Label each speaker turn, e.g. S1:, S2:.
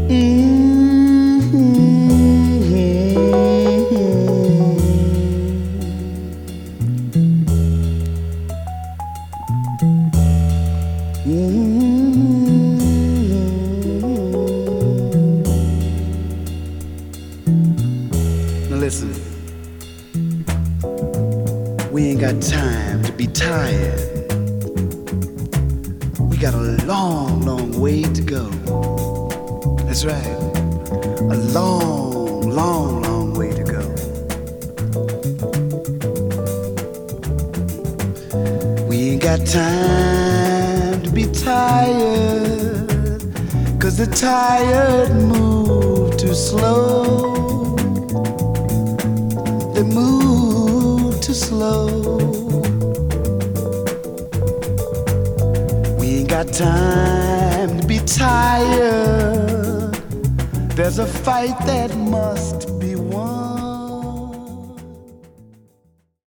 S1: Now listen, we ain't got time to be tired. We got a long, long way to go. That's right, a long, long, long way to go. We ain't got time to be tired, 'cause the tired move too slow. They move too slow. We ain't got time to be tired. There's a fight that must be